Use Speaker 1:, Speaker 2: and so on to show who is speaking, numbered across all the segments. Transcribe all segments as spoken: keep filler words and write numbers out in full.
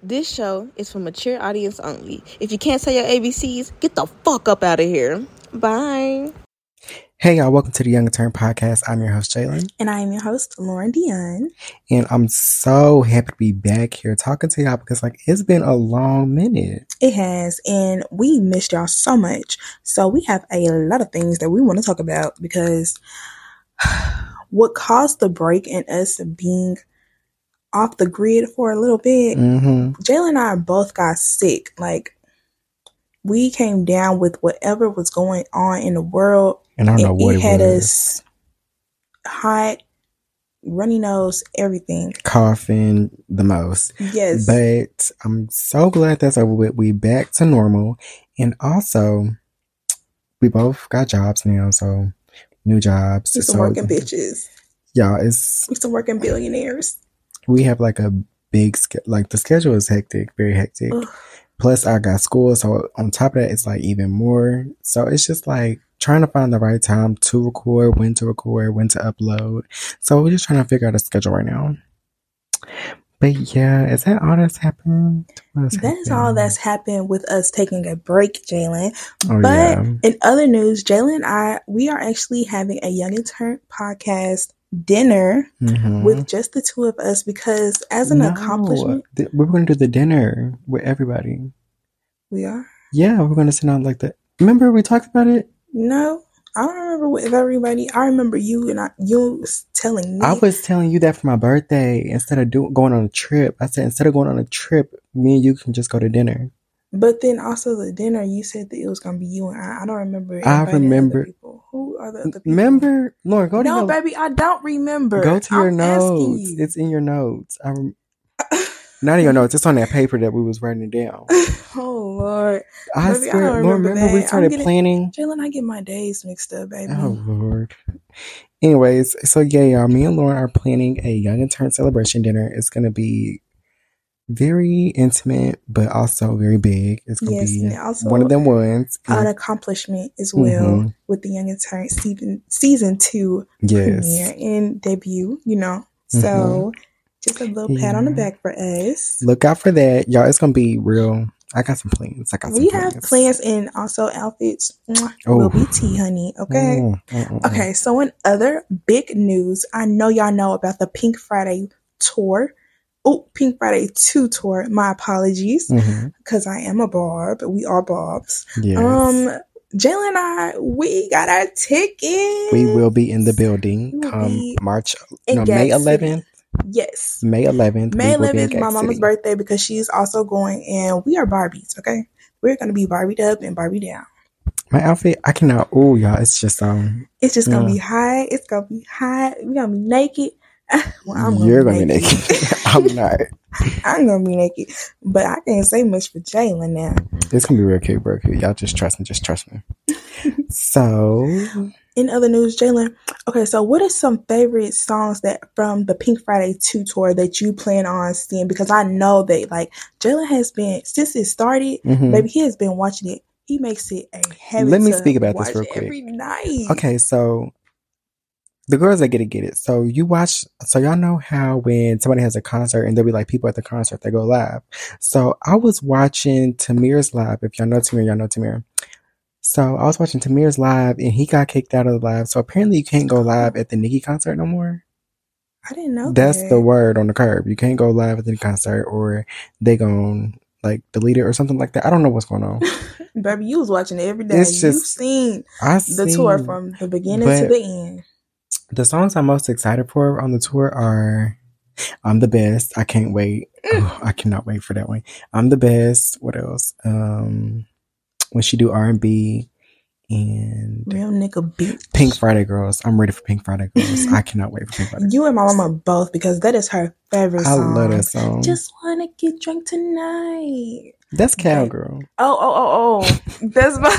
Speaker 1: This show is for mature audience only. If you can't say your A B Cs, get the fuck up out of here. Bye.
Speaker 2: Hey y'all, welcome to the Young Turn Podcast. I'm your host, Jalen.
Speaker 3: And I am your host, Lauren Dion.
Speaker 2: And I'm so happy to be back here talking to y'all because like it's been a long minute.
Speaker 3: It has, and we missed y'all so much. So we have a lot of things that we want to talk about because what caused the break in us being off the grid for a little bit,
Speaker 2: Mm-hmm.
Speaker 3: Jalen and I both got sick. Like, we came down with whatever was going on in the world.
Speaker 2: And I don't know what
Speaker 3: it,
Speaker 2: it
Speaker 3: had
Speaker 2: was.
Speaker 3: us hot, runny nose, everything.
Speaker 2: Coughing the most.
Speaker 3: Yes.
Speaker 2: But I'm so glad that's over with. We back to normal. And also, we both got jobs now, so new jobs.
Speaker 3: We some
Speaker 2: so,
Speaker 3: working bitches.
Speaker 2: Y'all, it's...
Speaker 3: We some working billionaires.
Speaker 2: We have like a big... Like, the schedule is hectic. Very hectic.
Speaker 3: Ugh.
Speaker 2: Plus, I got school, so on top of that, it's like even more. So it's just like trying to find the right time to record, when to record, when to upload. So we're just trying to figure out a schedule right now. But yeah, is that all that's happened?
Speaker 3: That happened? Is all that's happened with us taking a break, Jalen.
Speaker 2: Oh,
Speaker 3: but
Speaker 2: yeah.
Speaker 3: In other news, Jalen and I, we are actually having a Young and Turn podcast dinner
Speaker 2: mm-hmm.
Speaker 3: with just the two of us because as an
Speaker 2: no,
Speaker 3: accomplishment,
Speaker 2: th- we're going to do the dinner with everybody.
Speaker 3: We are?
Speaker 2: Yeah, we're going to sit down like that. Remember we talked about it?
Speaker 3: No, I don't remember with everybody. I remember you and I, you was telling me.
Speaker 2: I was telling you that for my birthday instead of do- going on a trip. I said instead of going on a trip, me and you can just go to dinner.
Speaker 3: But then also the dinner, you said that it was going to be you and I. I don't remember.
Speaker 2: I remember.
Speaker 3: Other people. Who are the other people?
Speaker 2: Remember? Lauren, go to
Speaker 3: no,
Speaker 2: your...
Speaker 3: No, baby, I don't remember.
Speaker 2: Go to your
Speaker 3: I'm
Speaker 2: notes.
Speaker 3: You.
Speaker 2: It's in your notes. I rem- Not in your notes. It's on that paper that we was writing it down.
Speaker 3: Oh, Lord.
Speaker 2: I
Speaker 3: baby,
Speaker 2: swear.
Speaker 3: I
Speaker 2: Lord, remember that. we started
Speaker 3: getting,
Speaker 2: planning?
Speaker 3: Jalen, I get my days mixed up, baby.
Speaker 2: Oh, Lord. Anyways, so yeah, y'all. Me and Lauren are planning a Young and Turn celebration dinner. It's going to be very intimate, but also very big. It's going to
Speaker 3: yes,
Speaker 2: be
Speaker 3: also
Speaker 2: one of them ones.
Speaker 3: An accomplishment as well mm-hmm. with the Young and Turn season, season two
Speaker 2: yes.
Speaker 3: premiere and debut, you know. So mm-hmm. just a little yeah. pat on the back for us.
Speaker 2: Look out for that. Y'all, it's going to be real. I got some plans. I got some
Speaker 3: we
Speaker 2: plans.
Speaker 3: have plans and also outfits
Speaker 2: oh.
Speaker 3: will be tea, honey. Okay.
Speaker 2: Mm, mm, mm,
Speaker 3: okay. So in other big news, I know y'all know about the Pink Friday tour. Oh, Pink Friday two tour. My apologies, because mm-hmm. I am a Bob. We are Bobs.
Speaker 2: Yes.
Speaker 3: Um, Jalen and I, we got our tickets.
Speaker 2: We will be in the building come March, no, May eleventh.
Speaker 3: Yes.
Speaker 2: May eleventh.
Speaker 3: May eleventh, my mama's birthday, because she's also going, and we are Barbies, okay? We're going to be Barbied up and Barbie down.
Speaker 2: My outfit, I cannot, oh, y'all, it's just, um.
Speaker 3: It's just going to yeah. be hot. It's going to be hot. We're going to be naked.
Speaker 2: Well, I'm gonna You're going to be naked. naked. I'm not.
Speaker 3: I'm going to be naked. But I can't say much for Jalen now.
Speaker 2: It's going to be real cute, real cute. Y'all just trust me. Just trust me. So.
Speaker 3: In other news, Jalen, okay, so what are some favorite songs that from the Pink Friday two tour that you plan on seeing? Because I know that, like, Jalen has been, since it started, mm-hmm. maybe he has been watching it. He makes it a habit
Speaker 2: Let me
Speaker 3: to
Speaker 2: speak about
Speaker 3: watch
Speaker 2: this real quick.
Speaker 3: Every night.
Speaker 2: Okay, so the girls that get it, get it. So you watch, so y'all know how when somebody has a concert and there'll be like people at the concert that go live. So I was watching Tamir's live. If y'all know Tamir, y'all know Tamir. So I was watching Tamir's live and he got kicked out of the live. So apparently you can't go live at the Nicki concert no more.
Speaker 3: I didn't know
Speaker 2: That's
Speaker 3: that.
Speaker 2: the word on the curb. You can't go live at the concert or they gon' like delete it or something like that. I don't know what's going on.
Speaker 3: Baby, you was watching it every day.
Speaker 2: It's just,
Speaker 3: You've seen
Speaker 2: I
Speaker 3: the
Speaker 2: seen,
Speaker 3: tour from the beginning to the end.
Speaker 2: The songs I'm most excited for on the tour are I'm the Best. I can't wait. Oh, I cannot wait for that one. I'm the Best. What else? Um, when she do R and B and
Speaker 3: Real Nigga Beat.
Speaker 2: Pink Friday Girls. I'm ready for Pink Friday Girls. I cannot wait for Pink Friday Girls.
Speaker 3: You and my mama both, because that is her favorite
Speaker 2: I
Speaker 3: song.
Speaker 2: I love that song.
Speaker 3: Just wanna get drunk tonight.
Speaker 2: That's Cowgirl.
Speaker 3: Oh, oh, oh, oh. That's my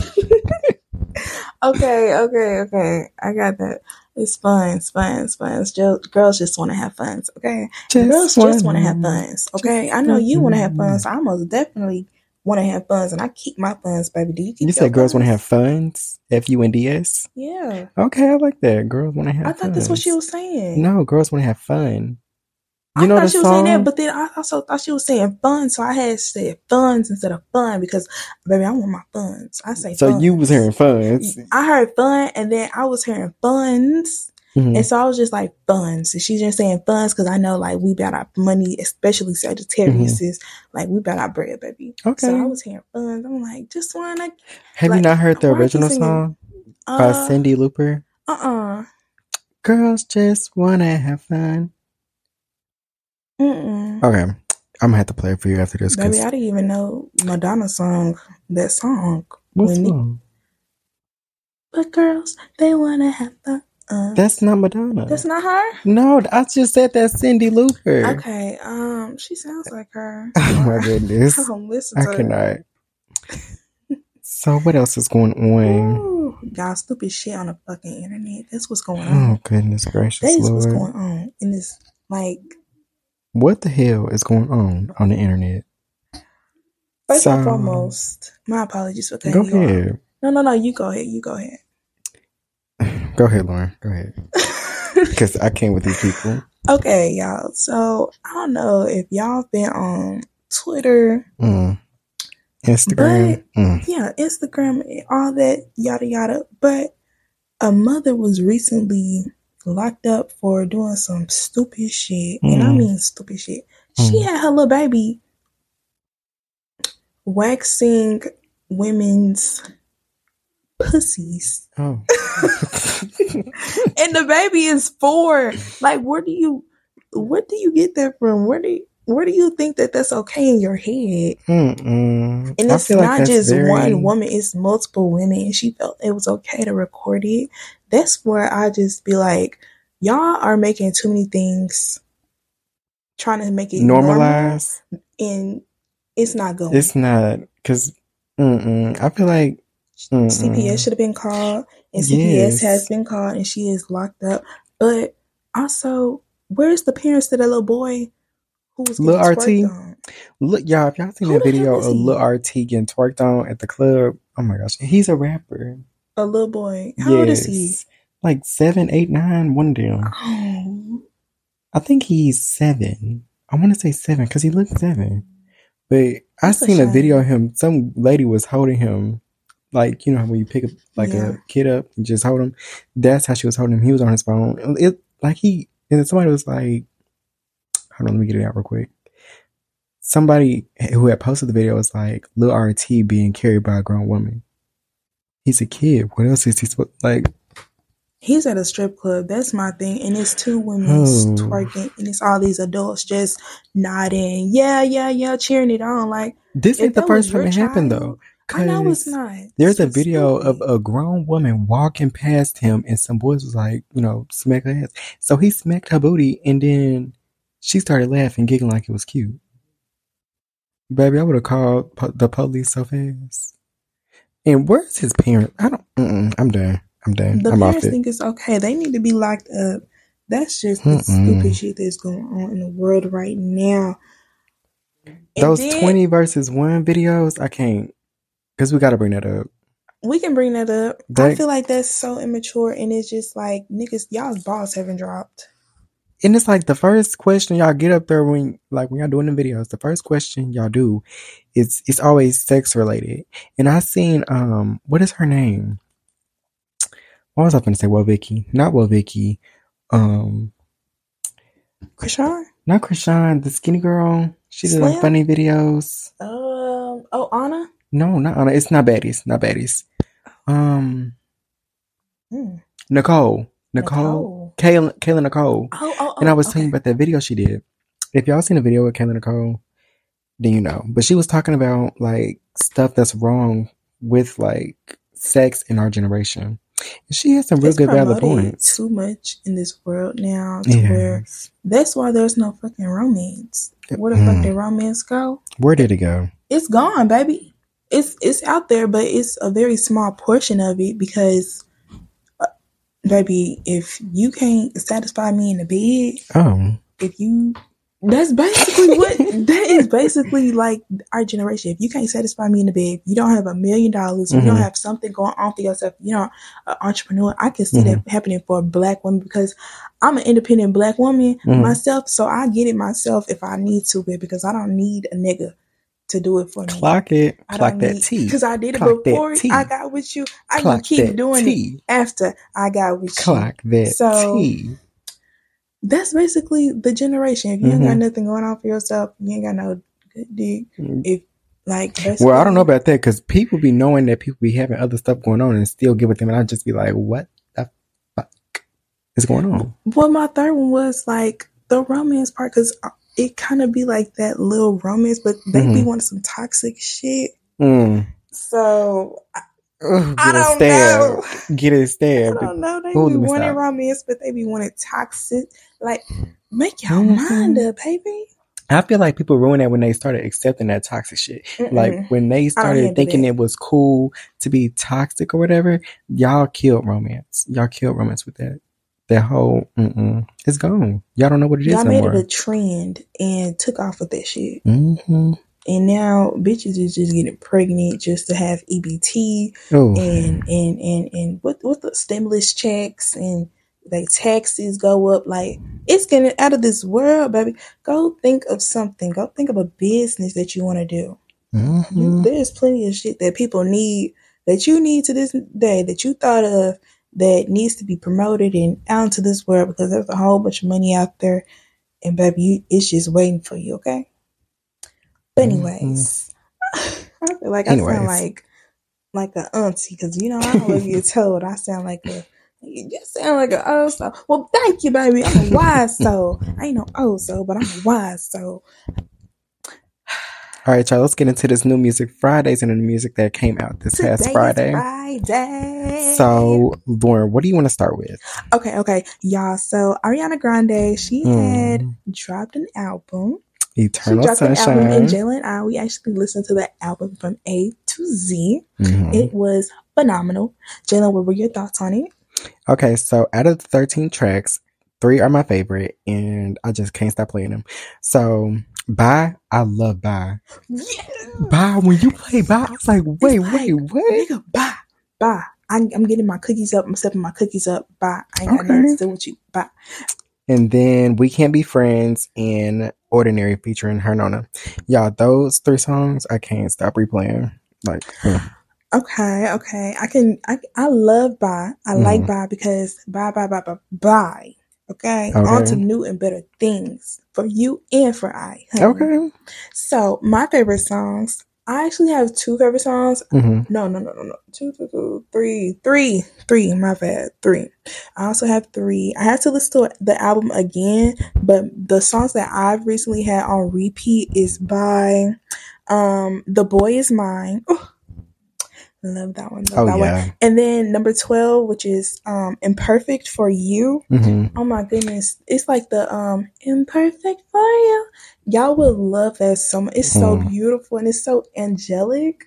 Speaker 3: Okay, okay, okay. I got that. It's fun, it's fun, it's fun. It's just, girls just want to have fun, okay? Just girls wanna, just want to have fun, okay? I know you want to have fun, so I most definitely want to have fun, and I keep my funds, baby. Do you keep
Speaker 2: You said girls want to have funds? F U N D S?
Speaker 3: Yeah.
Speaker 2: Okay, I like that. Girls want to have fun.
Speaker 3: I thought fun. That's what she was saying.
Speaker 2: No, girls want to have fun. You
Speaker 3: I
Speaker 2: know
Speaker 3: thought
Speaker 2: the
Speaker 3: she was saying that,
Speaker 2: song?
Speaker 3: but then I also thought she was saying fun, so I had said funds instead of fun because, baby, I want my funds. I say
Speaker 2: So
Speaker 3: funds.
Speaker 2: you was hearing funds.
Speaker 3: I heard fun, and then I was hearing funds,
Speaker 2: Mhm.
Speaker 3: and so I was just like funds. And she's just saying funds because I know like we about our money, especially Sagittarius is like we about our bread, baby.
Speaker 2: Okay.
Speaker 3: So I was hearing funds. I'm like, just wanna.
Speaker 2: Have you
Speaker 3: like,
Speaker 2: not heard the
Speaker 3: why I keep
Speaker 2: original
Speaker 3: singing?
Speaker 2: song by
Speaker 3: Uh,
Speaker 2: Cyndi Lauper?
Speaker 3: uh, uh,
Speaker 2: Girls just wanna have fun.
Speaker 3: mm.
Speaker 2: Okay, I'm gonna have to play it for you after this.
Speaker 3: Baby,
Speaker 2: 'cause-
Speaker 3: I didn't even know Madonna song that song.
Speaker 2: What
Speaker 3: When Nick-
Speaker 2: song?
Speaker 3: But girls, they wanna have fun. Uh,
Speaker 2: That's not Madonna.
Speaker 3: that's not her.
Speaker 2: No, I just said that's Cyndi Lauper.
Speaker 3: Okay, um, she sounds like her.
Speaker 2: Oh my goodness.
Speaker 3: I don't listen
Speaker 2: I
Speaker 3: to her.
Speaker 2: cannot. So what else is going on?
Speaker 3: Ooh, y'all stupid shit on the fucking internet. That's what's going on.
Speaker 2: Oh goodness gracious,
Speaker 3: That is
Speaker 2: Lord.
Speaker 3: what's going on in this. Like,
Speaker 2: What the hell is going on on the internet?
Speaker 3: first
Speaker 2: So-
Speaker 3: and foremost, my apologies for
Speaker 2: Go
Speaker 3: cutting you off.
Speaker 2: ahead.
Speaker 3: No, no, no. You go ahead. You go ahead.
Speaker 2: Go ahead, Lauren. Go ahead. Because I can't with these people.
Speaker 3: Okay, y'all. So I don't know if y'all been on Twitter,
Speaker 2: Mm. Instagram. Mm.
Speaker 3: yeah, Instagram, and all that yada yada. But a mother was recently locked up for doing some stupid shit, and I
Speaker 2: Mm.
Speaker 3: mean stupid shit. She
Speaker 2: Mm.
Speaker 3: had her little baby waxing women's pussies,
Speaker 2: Oh.
Speaker 3: and the baby is four. Like, where do you, where do you get that from? Where do you, where do you think that that's okay in your head?
Speaker 2: Mm-mm.
Speaker 3: And
Speaker 2: I
Speaker 3: it's
Speaker 2: feel like
Speaker 3: not
Speaker 2: that's
Speaker 3: just
Speaker 2: very-
Speaker 3: one woman; it's multiple women. And she felt it was okay to record it. That's where I just be like, y'all are making too many things, trying to make it
Speaker 2: normalize.
Speaker 3: normal, and it's not going.
Speaker 2: It's not because I feel like mm-mm.
Speaker 3: C P S should have been called, and C P S
Speaker 2: Yes.
Speaker 3: has been called, and she is locked up. But also, where's the parents to that little boy who was
Speaker 2: Lil
Speaker 3: getting
Speaker 2: R T?
Speaker 3: twerked on?
Speaker 2: Look, y'all, if y'all seen
Speaker 3: Who
Speaker 2: that
Speaker 3: the hell
Speaker 2: video
Speaker 3: is
Speaker 2: of
Speaker 3: he?
Speaker 2: Lil R T getting twerked on at the club, oh my gosh, he's a rapper.
Speaker 3: A little boy. How old is he?
Speaker 2: Like seven, eight, nine, one of them.
Speaker 3: Oh,
Speaker 2: I think he's seven. I want to say seven because he looks seven. But I
Speaker 3: That's a
Speaker 2: seen a
Speaker 3: shame.
Speaker 2: video of him. Some lady was holding him, like you know when you pick up like
Speaker 3: Yeah.
Speaker 2: a kid up and just hold him. That's how she was holding him. He was on his phone. It like he and then somebody was like, hold on, let me get it out real quick. Somebody who had posted the video was like, Lil R T being carried by a grown woman. He's a kid. What else is he supposed like?
Speaker 3: he's at a strip club. That's my thing. And it's two women
Speaker 2: Oh.
Speaker 3: twerking, and it's all these adults just nodding, yeah, yeah, yeah, cheering it on. Like,
Speaker 2: This
Speaker 3: if
Speaker 2: ain't the
Speaker 3: that
Speaker 2: first
Speaker 3: was
Speaker 2: time
Speaker 3: your
Speaker 2: it happened
Speaker 3: child-
Speaker 2: though.
Speaker 3: I know it's
Speaker 2: 'Cause
Speaker 3: not.
Speaker 2: There's a
Speaker 3: It's
Speaker 2: video
Speaker 3: stupid.
Speaker 2: of a grown woman walking past him, and some boys was like, you know, smack her ass. So he smacked her booty, and then she started laughing, giggling like it was cute. Baby, I would have called po- the police so fast. And where's his parent? I don't. Mm-mm, I'm done. I'm done.
Speaker 3: The
Speaker 2: I'm off
Speaker 3: parents
Speaker 2: it.
Speaker 3: think it's okay. They need to be locked up. That's just the
Speaker 2: Mm-mm.
Speaker 3: stupid shit that's going on in the world right now. And
Speaker 2: Those
Speaker 3: then
Speaker 2: twenty versus one videos, I can't. Because we got to bring that up.
Speaker 3: we can bring that up. I
Speaker 2: That-
Speaker 3: feel like that's so immature, and it's just like niggas, y'all's balls haven't dropped.
Speaker 2: And it's like the first question y'all get up there when, like, when y'all doing the videos, the first question y'all do is it's always sex related. And I seen um, what is her name? What was I going to say? Well, Vicky, not Well, Vicky. Um,
Speaker 3: Krishan?
Speaker 2: not Krishan, the skinny girl. She did like
Speaker 3: Slim?
Speaker 2: funny videos.
Speaker 3: Um. Oh, Anna.
Speaker 2: No, not Anna. It's not baddies. Not baddies. Um,
Speaker 3: Hmm.
Speaker 2: Nicole, Nicole,
Speaker 3: Nicole.
Speaker 2: Kayla, Kayla Nicole.
Speaker 3: Oh, oh, oh.
Speaker 2: And I was
Speaker 3: okay.
Speaker 2: telling you about that video she did. If y'all seen a video with Kayla Nicole, then you know. But she was talking about like stuff that's wrong with like sex in our generation. And she has some real
Speaker 3: It's
Speaker 2: good valid
Speaker 3: promoted
Speaker 2: points.
Speaker 3: too much in this world now, to where
Speaker 2: Yes.
Speaker 3: that's why there's no fucking romance. Where the
Speaker 2: Mm.
Speaker 3: fuck did romance go?
Speaker 2: Where did it go?
Speaker 3: It's gone, baby. It's it's out there, but it's a very small portion of it because, uh, baby, if you can't satisfy me in the bed,
Speaker 2: Oh.
Speaker 3: if you That's basically what that is basically like our generation. If you can't satisfy me in the bed, you don't have a million dollars, you
Speaker 2: Mm-hmm.
Speaker 3: don't have something going on for yourself, you know, an entrepreneur. I can see
Speaker 2: Mm-hmm.
Speaker 3: that happening for a black woman because I'm an independent black woman
Speaker 2: Mm-hmm.
Speaker 3: myself, so I get it myself if I need to, babe, because I don't need a nigga to do it for me.
Speaker 2: Clock it.
Speaker 3: I
Speaker 2: Clock
Speaker 3: don't
Speaker 2: that
Speaker 3: need
Speaker 2: T.
Speaker 3: because I did it
Speaker 2: Clock
Speaker 3: before
Speaker 2: that T.
Speaker 3: I got with you. I
Speaker 2: Clock
Speaker 3: can keep
Speaker 2: that
Speaker 3: doing
Speaker 2: T.
Speaker 3: it after I got with
Speaker 2: Clock
Speaker 3: you.
Speaker 2: that
Speaker 3: So
Speaker 2: T.
Speaker 3: that's basically the generation. If you
Speaker 2: Mm-hmm.
Speaker 3: ain't got nothing going on for yourself, you ain't got no good dick. If like, basically,
Speaker 2: Well, I don't know about that because people be knowing that people be having other stuff going on and still get with them, and I just be like, what the fuck is going on?
Speaker 3: Well, my third one was like the romance part because it kind of be like that little romance, but they
Speaker 2: Mm-hmm.
Speaker 3: be wanting some toxic shit.
Speaker 2: Mm.
Speaker 3: So I,
Speaker 2: Ugh,
Speaker 3: I
Speaker 2: get it
Speaker 3: don't
Speaker 2: stabbed.
Speaker 3: know.
Speaker 2: Get it
Speaker 3: I
Speaker 2: stabbed.
Speaker 3: don't know. They
Speaker 2: Ooh,
Speaker 3: be
Speaker 2: let me
Speaker 3: wanting
Speaker 2: stop.
Speaker 3: romance, but they be wanting toxic. Like, make your
Speaker 2: Mhm.
Speaker 3: mind up, baby.
Speaker 2: I feel like people ruin that when they started accepting that toxic shit.
Speaker 3: Mm-mm.
Speaker 2: Like when they started
Speaker 3: handle
Speaker 2: thinking
Speaker 3: that.
Speaker 2: it was cool to be toxic or whatever, y'all killed romance. Y'all killed romance with that. That whole, mm-mm, it's gone. Y'all don't know what it is
Speaker 3: Y'all
Speaker 2: no
Speaker 3: made
Speaker 2: more.
Speaker 3: it a trend and took off with that shit.
Speaker 2: Mm-hmm.
Speaker 3: And now bitches is just getting pregnant just to have E B T
Speaker 2: Oh,
Speaker 3: and and and and what what the stimulus checks and like taxes go up. Like it's getting out of this world, baby. Go think of something. Go think of a business that you want to do.
Speaker 2: mm-hmm.
Speaker 3: You, there's plenty of shit that people need that you need to this day that you thought of that needs to be promoted and out into this world because there's a whole bunch of money out there and baby, you, it's just waiting for you. Okay. But anyways, mm-hmm. I feel like anyways. I sound like like an auntie because you know I always get told I sound like a you just sound like an old soul. Well, thank you, baby. I'm a wise soul. I ain't no old soul, but I'm a wise soul.
Speaker 2: All right, y'all. Let's get into this new music Fridays and the music that came out this
Speaker 3: Today
Speaker 2: past Friday.
Speaker 3: Is Friday.
Speaker 2: So, Lauren, what do you want to start with?
Speaker 3: Okay, okay, y'all. So Ariana Grande, she mm. had dropped an album.
Speaker 2: Eternal
Speaker 3: she dropped
Speaker 2: Sunshine.
Speaker 3: An album, and Jalen and I, we actually listened to that album from A to Z. Mm-hmm. It was phenomenal. Jalen, what were your thoughts on it?
Speaker 2: Okay, so out of the thirteen tracks, three are my favorite, and I just can't stop playing them. So, Bye, I love Bye.
Speaker 3: Yeah.
Speaker 2: Bye, when you play Bye, I was like, wait, like, wait, what?
Speaker 3: Nigga, Bye, Bye. I'm, I'm getting my cookies up. I'm stepping my cookies up. Bye. I ain't got okay. nothing to do with you. Bye.
Speaker 2: And then We Can't Be Friends and Ordinary featuring Hernona. Y'all, those three songs, I can't stop replaying. Like, mm.
Speaker 3: Okay, okay. I can, I, I love Bye. I mm. like Bye because bye, bye, bye, bye, bye. Okay? okay. On to new and better things for you and for I. Honey.
Speaker 2: Okay.
Speaker 3: So, my favorite songs, I actually have two favorite songs.
Speaker 2: Mm-hmm.
Speaker 3: No, no, no, no, no. Two, two, two, three, three, three. My bad. Three. I also have three. I had to listen to the album again, but the songs that I've recently had on repeat is by um, The Boy Is Mine. Ooh, love that one. Love
Speaker 2: oh,
Speaker 3: that
Speaker 2: yeah.
Speaker 3: one. And then number twelve, which is um, Imperfect for You.
Speaker 2: Mm-hmm.
Speaker 3: Oh my goodness. It's like the um, Imperfect for You. Y'all will love that song. It's so mm. beautiful and it's so angelic.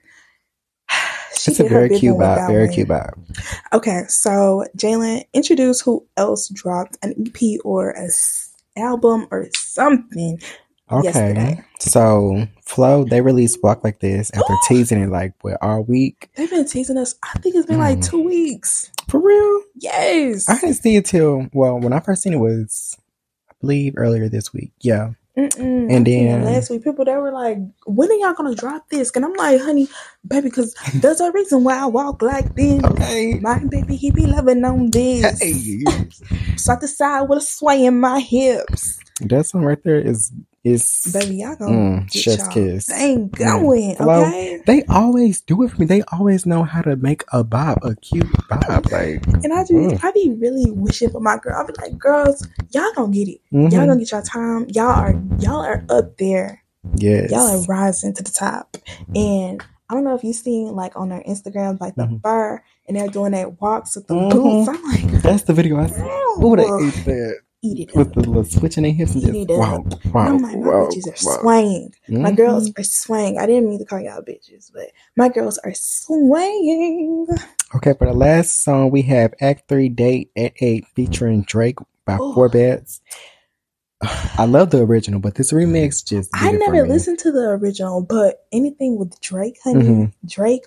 Speaker 3: She
Speaker 2: it's a very cute vibe. Very cute vibe.
Speaker 3: Okay, so Jalen, introduce who else dropped an E P or a s- album or something.
Speaker 2: Okay,
Speaker 3: yesterday.
Speaker 2: So Flo, they released Walk Like This after teasing it like what all week.
Speaker 3: They've been teasing us. I think it's been mm. like two weeks.
Speaker 2: For real?
Speaker 3: Yes.
Speaker 2: I didn't see it till well when I first seen it was I believe earlier this week. Yeah.
Speaker 3: Mm-mm.
Speaker 2: And then
Speaker 3: last week, people they were like, "When are y'all gonna drop this?" And I'm like, "Honey, baby, because there's a reason why I walk like this.
Speaker 2: Okay,
Speaker 3: my baby, he be loving on this.
Speaker 2: Hey.
Speaker 3: Side to side with a sway in my hips.
Speaker 2: That song right there is is
Speaker 3: baby, y'all gonna
Speaker 2: mm,
Speaker 3: get
Speaker 2: chef's
Speaker 3: y'all
Speaker 2: kiss.
Speaker 3: Thing going,
Speaker 2: mm. Flo,
Speaker 3: okay?
Speaker 2: They always do it for me. They always know how to make a bob, a cute bob, like.
Speaker 3: And I just, mm. I be really wishing for my girl. I be like, girls, y'all gonna get it.
Speaker 2: Mm-hmm.
Speaker 3: Y'all gonna get y'all time. Y'all are, y'all are up there.
Speaker 2: Yes,
Speaker 3: y'all are rising to the top. And I don't know if you seen like on their Instagram, like the mm-hmm. bar, and they're doing that walks with the mm-hmm. boots. I'm like,
Speaker 2: that's the video I saw. Oh, they ate that.
Speaker 3: Eat it
Speaker 2: with
Speaker 3: up.
Speaker 2: the little switching their hips and
Speaker 3: Eat
Speaker 2: just wow, wow,
Speaker 3: and I'm like, my
Speaker 2: wow,
Speaker 3: bitches are
Speaker 2: wow.
Speaker 3: swaying.
Speaker 2: Mm-hmm.
Speaker 3: My girls are swaying. I didn't mean to call y'all bitches, but my girls are swaying.
Speaker 2: Okay, for the last song we have Act Three Date at Eight featuring Drake by Ooh. Four Beds. I love the original, but this remix just
Speaker 3: I never listened to the original, but anything with Drake, honey, mm-hmm. Drake.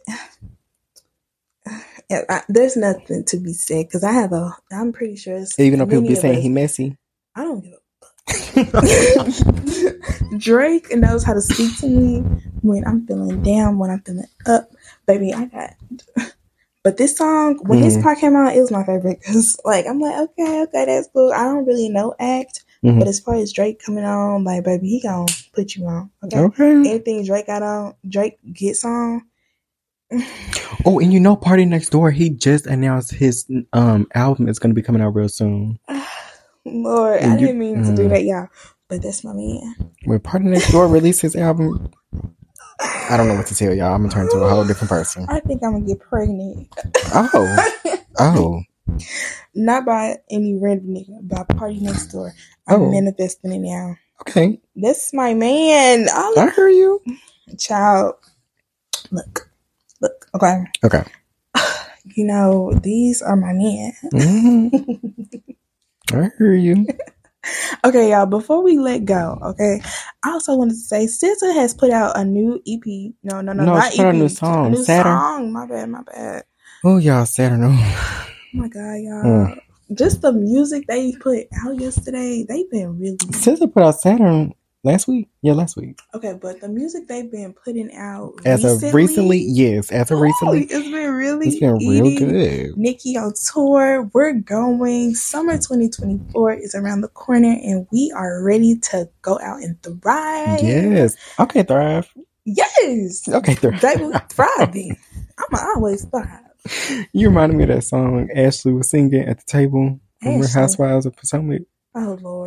Speaker 3: I, there's nothing to be said because I have a. I'm pretty sure. It's
Speaker 2: Even though people be saying us, he messy,
Speaker 3: I don't give a fuck. Drake knows how to speak to me when I'm feeling down, when I'm feeling up, baby. I got. But this song, when mm-hmm. his part came out, it was my favorite because, like, I'm like, okay, okay, that's cool. I don't really know act, mm-hmm. but as far as Drake coming on, like, baby, he gonna put you on. Okay, okay. Anything Drake got on, Drake gets on.
Speaker 2: Oh, and you know, Party Next Door, he just announced his um album is gonna be coming out real soon.
Speaker 3: Lord, and I you, didn't mean mm, to do that, y'all, but that's my man.
Speaker 2: When Party Next Door released his album. I don't know what to tell y'all. I'm gonna turn into a whole different person.
Speaker 3: I think I'm gonna get pregnant.
Speaker 2: Oh, oh!
Speaker 3: Not by any random nigga, by Party Next Door. I'm oh. manifesting it now.
Speaker 2: Okay,
Speaker 3: that's my man.
Speaker 2: I'll, I hear you,
Speaker 3: child. Look, look. Okay,
Speaker 2: okay.
Speaker 3: You know these are my men.
Speaker 2: Mm-hmm. I hear you.
Speaker 3: Okay, y'all, before we let go, okay, I also wanted to say S Z A has put out a new E P. No, no, no,
Speaker 2: no
Speaker 3: not
Speaker 2: she put
Speaker 3: E P.
Speaker 2: A new song.
Speaker 3: A new
Speaker 2: Saturn.
Speaker 3: song. My bad, my bad.
Speaker 2: Oh, y'all, Saturn.
Speaker 3: Oh, my God, y'all. Mm. Just the music they put out yesterday, they've been really...
Speaker 2: S Z A put out Saturn last week? Yeah, last week.
Speaker 3: Okay, but the music they've been putting out
Speaker 2: As
Speaker 3: recently...
Speaker 2: of recently, yes. As of
Speaker 3: oh,
Speaker 2: recently.
Speaker 3: It's been really
Speaker 2: It's been real good.
Speaker 3: Nicki on tour. We're going. Summer twenty twenty-four is around the corner, and we are ready to go out and thrive.
Speaker 2: Yes. Okay, thrive.
Speaker 3: Yes.
Speaker 2: Okay, thrive.
Speaker 3: They will thriving. I'm always thrive.
Speaker 2: You reminded me of that song Ashley was singing at the table when we're Housewives of Potomac.
Speaker 3: Oh, Lord.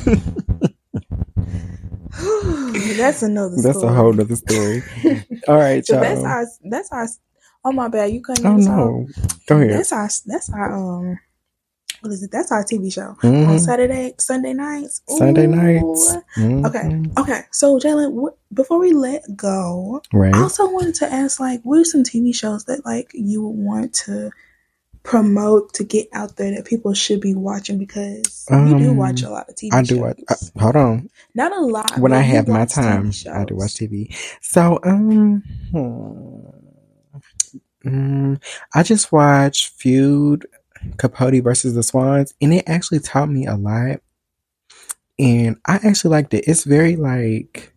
Speaker 3: That's another story.
Speaker 2: That's a whole other story. All right, y'all.
Speaker 3: That's our, that's our, oh, my bad. You couldn't
Speaker 2: Oh, no. Go ahead.
Speaker 3: That's our, that's our, um, what is it? That's our T V show. Mm-hmm. On Saturday, Sunday nights. Ooh.
Speaker 2: Sunday nights. Mm-hmm.
Speaker 3: Okay. Okay. So, Jalen, what, before we let go,
Speaker 2: right.
Speaker 3: I also wanted to ask, like, what are some T V shows that, like, you would want to promote to get out there that people should be watching? Because um, you do watch a lot of T V
Speaker 2: I
Speaker 3: shows.
Speaker 2: do watch. Uh, hold on.
Speaker 3: Not a lot.
Speaker 2: When I have my time, I do watch T V. So, um, hmm, um, I just watched Feud, Capote versus the Swans, and it actually taught me a lot. And I actually liked it. It's very like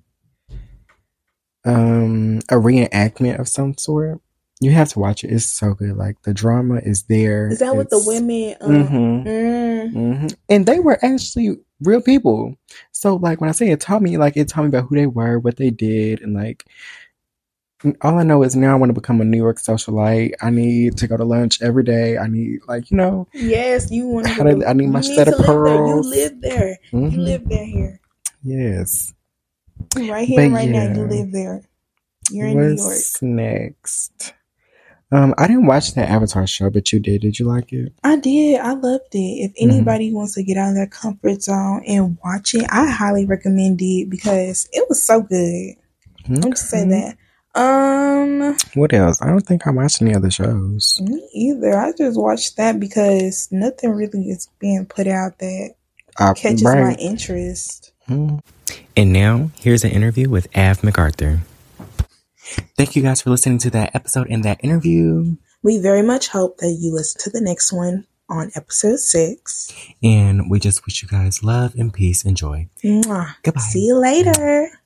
Speaker 2: um a reenactment of some sort. You have to watch it. It's so good. Like the drama is there.
Speaker 3: Is that
Speaker 2: it's,
Speaker 3: what the women? Um,
Speaker 2: mm-hmm, mm. Mm-hmm. And they were actually real people. So like when I say it taught me, like it taught me about who they were, what they did, and like all I know is now I want to become a New York socialite. I need to go to lunch every day. I need like you know.
Speaker 3: Yes, you want to.
Speaker 2: I need my set of pearls.
Speaker 3: You live there. Mm-hmm. You live there here.
Speaker 2: Yes.
Speaker 3: Right here, but right yeah. now. You live there. You're in
Speaker 2: What's
Speaker 3: New York.
Speaker 2: Next? Um, I didn't watch the Avatar show, but you did. Did you like it?
Speaker 3: I did. I loved it. If anybody mm-hmm. wants to get out of their comfort zone and watch it, I highly recommend it because it was so good. Okay. I'm just say that. Um,
Speaker 2: what else? I don't think I watched any other shows.
Speaker 3: Me either. I just watched that because nothing really is being put out that uh, catches right. my interest.
Speaker 2: Mm-hmm. And now, here's an interview with Av MacArthur. Thank you guys for listening to that episode and that interview.
Speaker 3: We very much hope that you listen to the next one on episode six.
Speaker 2: And we just wish you guys love and peace and joy.
Speaker 3: Mwah.
Speaker 2: Goodbye.
Speaker 3: See you later.